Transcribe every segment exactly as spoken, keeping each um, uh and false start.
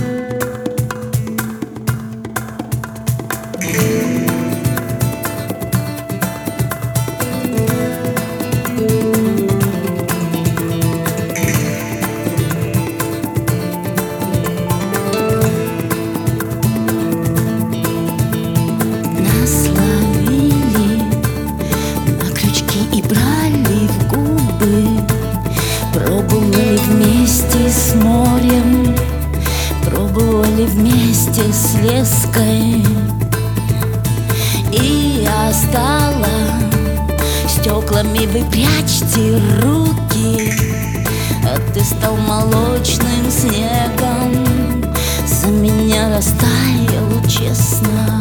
Нас ловили на крючки и брали в губы, пробовали вместе с морем, пробовали вместе с леской. И осталось стеклами вы прячьте руки, а ты стал молочным снегом, за меня растаял честно.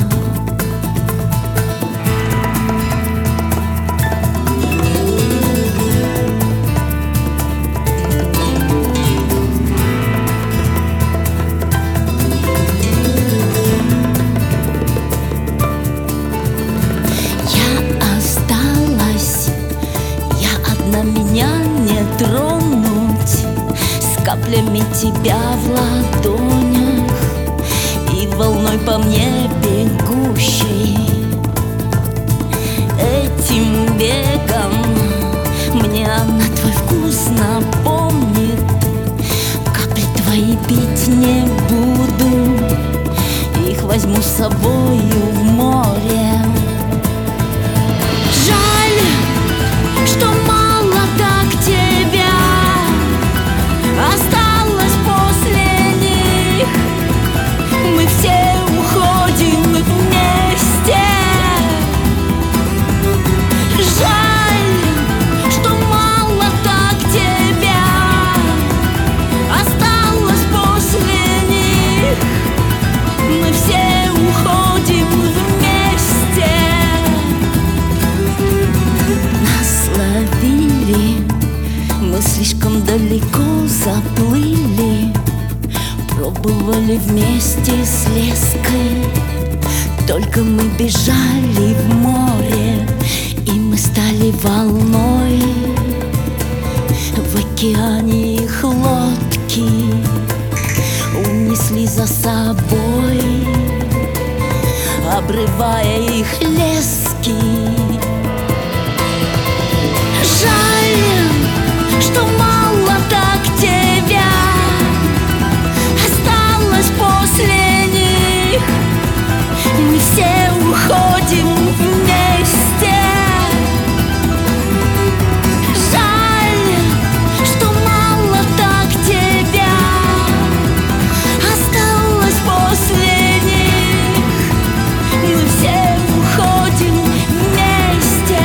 Меня не тронуть, с каплями тебя в ладонях и волной по мне бегущей. Этим бегом мне она твой вкус напомнит. Капли твои пить не буду, их возьму с собою в море. Жаль, что мало так тебя осталось после них. Мы все уходим вместе. Жаль, что мало так тебя осталось после них. Мы все уходим вместе. Нас ловили, мы слишком далеко заплыли, пробовали вместе с леской. Только мы бежали в море, и мы стали волной. В океане их лодки унесли за собой, обрывая их лески. Жаль, что мало так тебя осталось после них. Мы все уходим вместе. Жаль, что мало так тебя осталось после них. Мы все уходим вместе.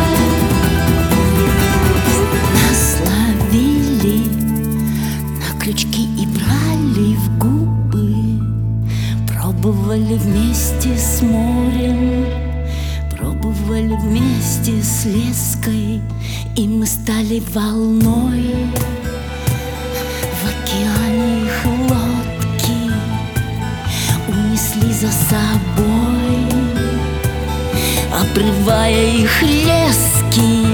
Нас ловили на крючки и брали в губы, пробовали вместе с морем, пробовали вместе с леской. И мы стали волной. В океане их лодки унесли за собой, обрывая их лески.